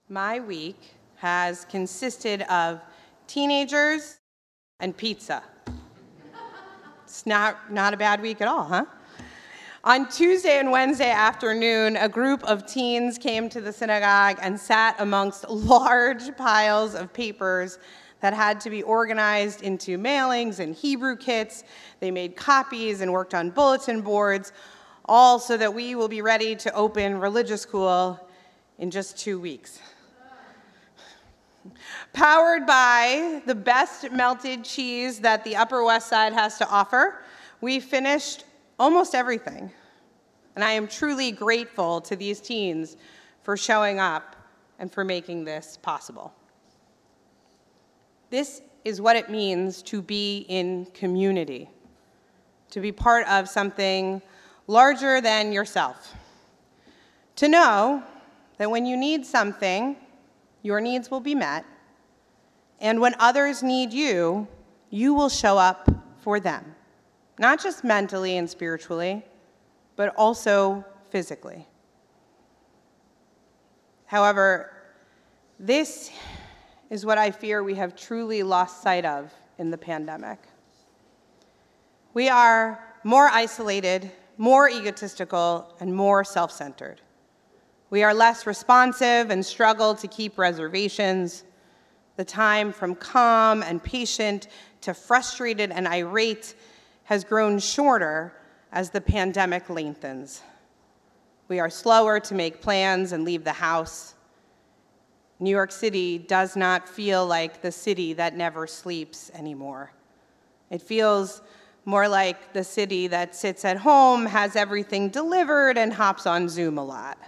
My week has consisted of teenagers and pizza. It's not a bad week at all, huh? On Tuesday and Wednesday afternoon, a group of teens came to the synagogue and sat amongst large piles of papers that had to be organized into mailings and Hebrew kits. They made copies and worked on bulletin boards, all so that we will be ready to open religious school in just 2 weeks. Powered by the best melted cheese that the Upper West Side has to offer, we finished almost everything. And I am truly grateful to these teens for showing up and for making this possible. This is what it means to be in community, to be part of something larger than yourself. To know that when you need something, your needs will be met, and when others need you, you will show up for them, not just mentally and spiritually, but also physically. However, this is what I fear we have truly lost sight of in the pandemic. We are more isolated, more egotistical, and more self-centered. We are less responsive and struggle to keep reservations. The time from calm and patient to frustrated and irate has grown shorter as the pandemic lengthens. We are slower to make plans and leave the house. New York City does not feel like the city that never sleeps anymore. It feels more like the city that sits at home, has everything delivered, and hops on Zoom a lot.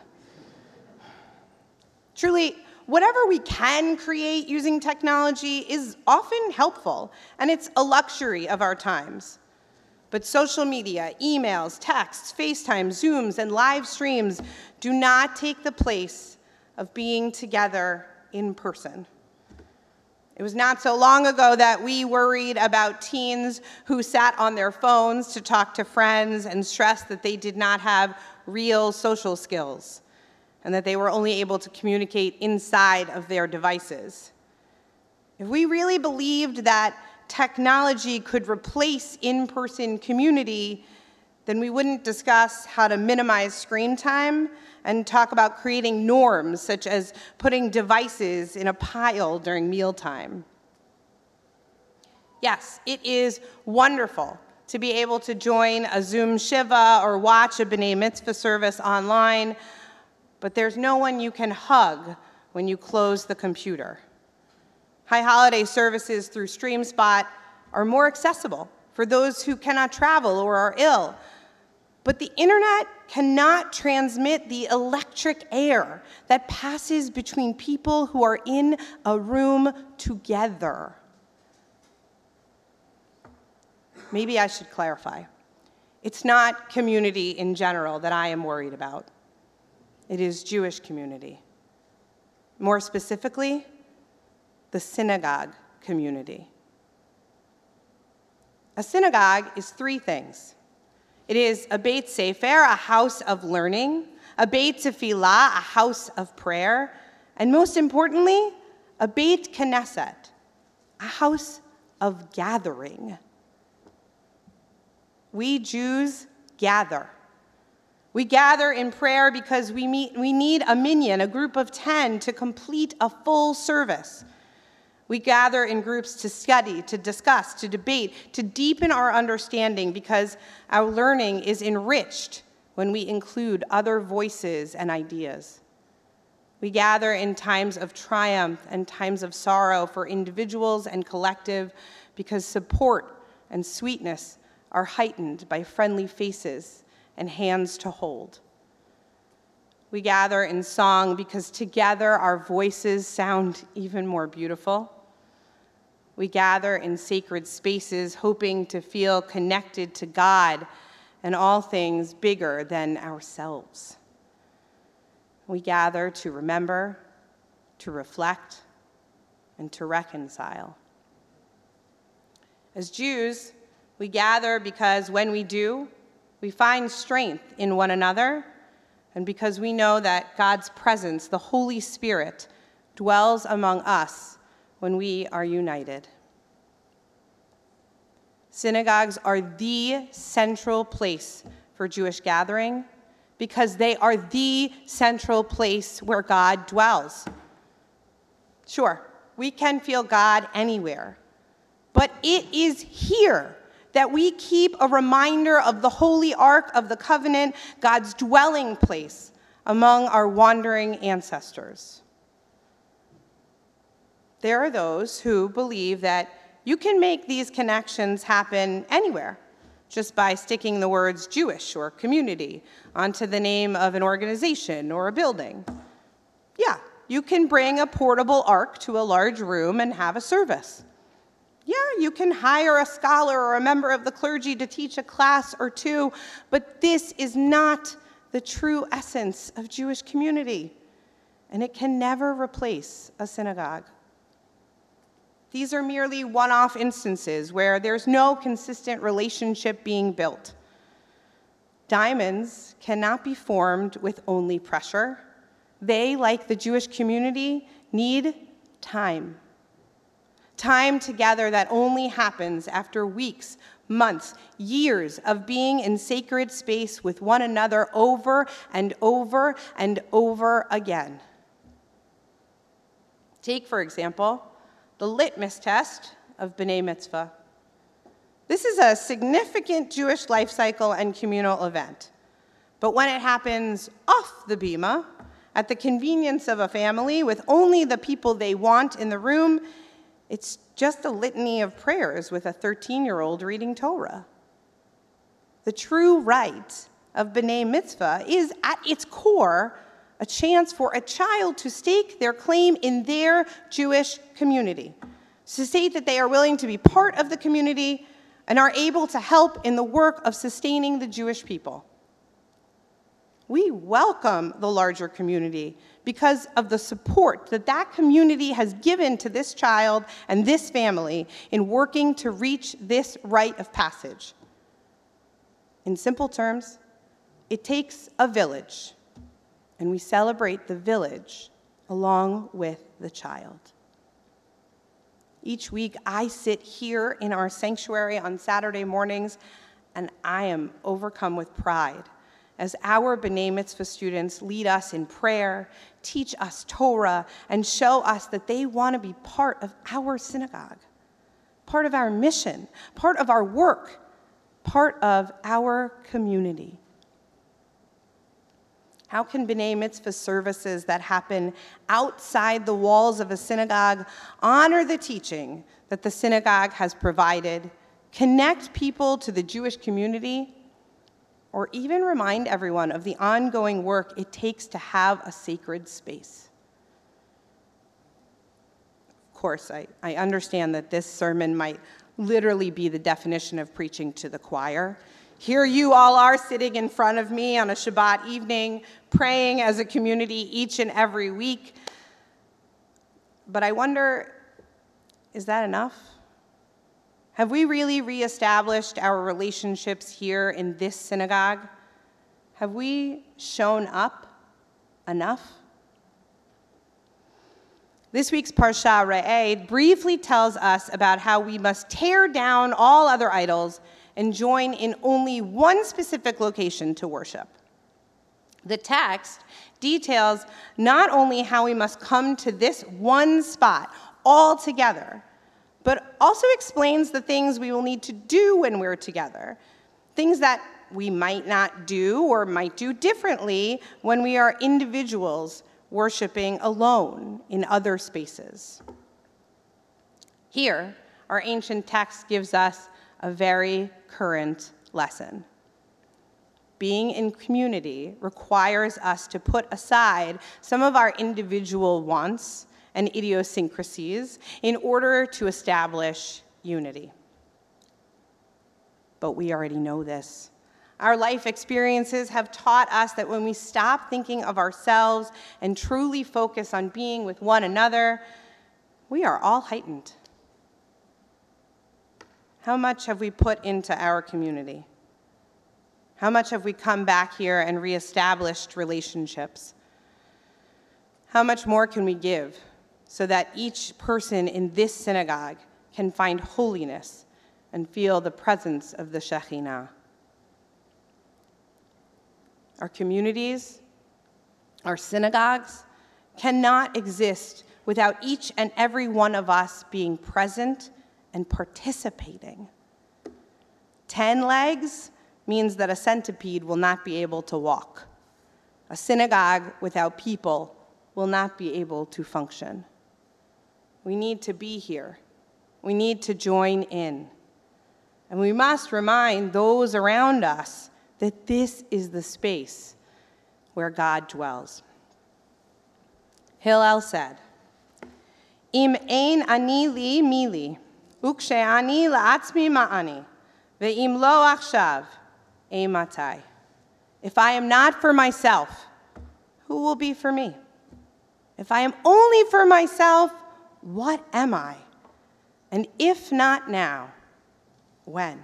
Truly, whatever we can create using technology is often helpful, and it's a luxury of our times. But social media, emails, texts, FaceTime, Zooms, and live streams do not take the place of being together in person. It was not so long ago that we worried about teens who sat on their phones to talk to friends and stressed that they did not have real social skills, and that they were only able to communicate inside of their devices. If we really believed that technology could replace in-person community, then we wouldn't discuss how to minimize screen time and talk about creating norms, such as putting devices in a pile during mealtime. Yes, it is wonderful to be able to join a Zoom Shiva or watch a B'nai Mitzvah service online, but there's no one you can hug when you close the computer. High holiday services through StreamSpot are more accessible for those who cannot travel or are ill, but the internet cannot transmit the electric air that passes between people who are in a room together. Maybe I should clarify. It's not community in general that I am worried about. It is Jewish community. More specifically, the synagogue community. A synagogue is 3 things. It is a Beit Sefer, a house of learning, a Beit Tefillah, a house of prayer, and most importantly, a Beit Knesset, a house of gathering. We Jews gather. We gather in prayer because we need a minyan, a group of 10, to complete a full service. We gather in groups to study, to discuss, to debate, to deepen our understanding because our learning is enriched when we include other voices and ideas. We gather in times of triumph and times of sorrow for individuals and collective because support and sweetness are heightened by friendly faces and hands to hold. We gather in song because together our voices sound even more beautiful. We gather in sacred spaces hoping to feel connected to God and all things bigger than ourselves. We gather to remember, to reflect, and to reconcile. As Jews, we gather because when we do, we find strength in one another, and because we know that God's presence, the Holy Spirit, dwells among us when we are united. Synagogues are the central place for Jewish gathering because they are the central place where God dwells. Sure, we can feel God anywhere, but it is here that we keep a reminder of the holy Ark of the Covenant, God's dwelling place among our wandering ancestors. There are those who believe that you can make these connections happen anywhere, just by sticking the words Jewish or community onto the name of an organization or a building. Yeah, you can bring a portable ark to a large room and have a service. Yeah, you can hire a scholar or a member of the clergy to teach a class or two, but this is not the true essence of Jewish community, and it can never replace a synagogue. These are merely one-off instances where there's no consistent relationship being built. Diamonds cannot be formed with only pressure. They, like the Jewish community, need time. Time together that only happens after weeks, months, years of being in sacred space with one another over and over and over again. Take, for example, the litmus test of B'nai Mitzvah. This is a significant Jewish life cycle and communal event. But when it happens off the bima, at the convenience of a family with only the people they want in the room, it's just a litany of prayers with a 13-year-old reading Torah. The true rite of B'nai Mitzvah is, at its core, a chance for a child to stake their claim in their Jewish community, to state that they are willing to be part of the community and are able to help in the work of sustaining the Jewish people. We welcome the larger community because of the support that that community has given to this child and this family in working to reach this rite of passage. In simple terms, it takes a village, and we celebrate the village along with the child. Each week, I sit here in our sanctuary on Saturday mornings, and I am overcome with pride as our B'nai Mitzvah students lead us in prayer, teach us Torah, and show us that they want to be part of our synagogue, part of our mission, part of our work, part of our community. How can B'nai Mitzvah services that happen outside the walls of a synagogue honor the teaching that the synagogue has provided, connect people to the Jewish community, or even remind everyone of the ongoing work it takes to have a sacred space? Of course, I understand that this sermon might literally be the definition of preaching to the choir. Here you all are sitting in front of me on a Shabbat evening, praying as a community each and every week. But I wonder, is that enough? Have we really reestablished our relationships here in this synagogue? Have we shown up enough? This week's Parsha Re'eh briefly tells us about how we must tear down all other idols and join in only one specific location to worship. The text details not only how we must come to this one spot all together, but also explains the things we will need to do when we're together, things that we might not do or might do differently when we are individuals worshiping alone in other spaces. Here, our ancient text gives us a very current lesson. Being in community requires us to put aside some of our individual wants and idiosyncrasies in order to establish unity. But we already know this. Our life experiences have taught us that when we stop thinking of ourselves and truly focus on being with one another, we are all heightened. How much have we put into our community? How much have we come back here and reestablished relationships? How much more can we give so that each person in this synagogue can find holiness and feel the presence of the Shekhinah. Our communities, our synagogues, cannot exist without each and every one of us being present and participating. 10 legs means that a centipede will not be able to walk. A synagogue without people will not be able to function. We need to be here. We need to join in. And we must remind those around us that this is the space where God dwells. Hillel said, Im ein ani li mili, ukshe'ani la'atzmi ma'ani, ve'im lo achshav, matai. If I am not for myself, who will be for me? If I am only for myself, what am I? And if not now, when?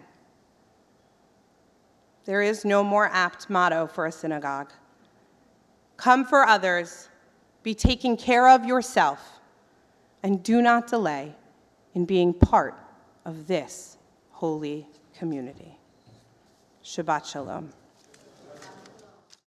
There is no more apt motto for a synagogue. Come for others, be taken care of yourself, and do not delay in being part of this holy community. Shabbat Shalom.